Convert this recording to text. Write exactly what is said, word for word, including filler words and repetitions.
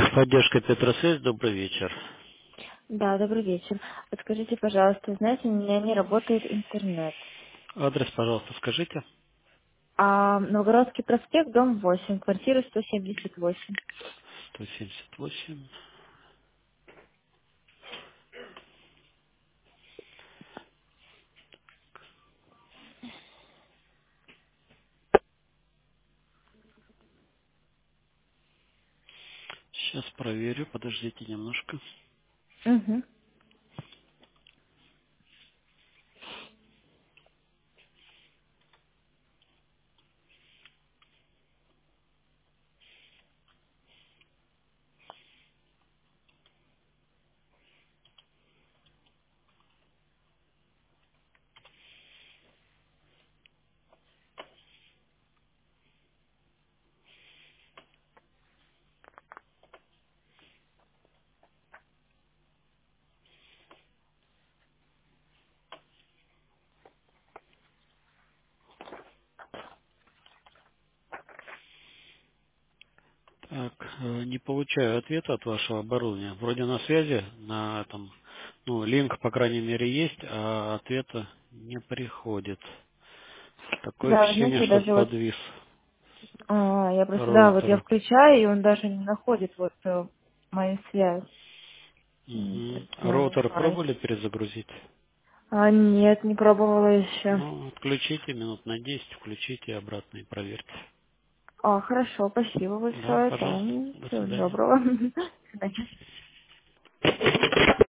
Поддержка Петросвязь, добрый вечер. Да, добрый вечер. Подскажите, пожалуйста, знаете, у меня не работает интернет. Адрес, пожалуйста, скажите. А Новгородский проспект, дом восемь, квартира сто семьдесят восемь. сто семьдесят восемь. Сейчас проверю, подождите немножко. Угу. Так, э, не получаю ответа от вашего оборудования. Вроде на связи, на этом, ну, линк, по крайней мере, есть, а ответа не приходит. Такое Да, вы впечатление, знаете, что даже вот, подвис а, я просто, да, вот я роутер. включаю, и он даже не находит вот э, мою связь. М, То Угу. есть А я не роутер знаю. пробовали перезагрузить? А, нет, не пробовала еще. Ну, отключите минут на десять, включите обратно и проверьте. А, хорошо, спасибо Да, большое. пожалуйста. Там До всего свидания. доброго. До свидания.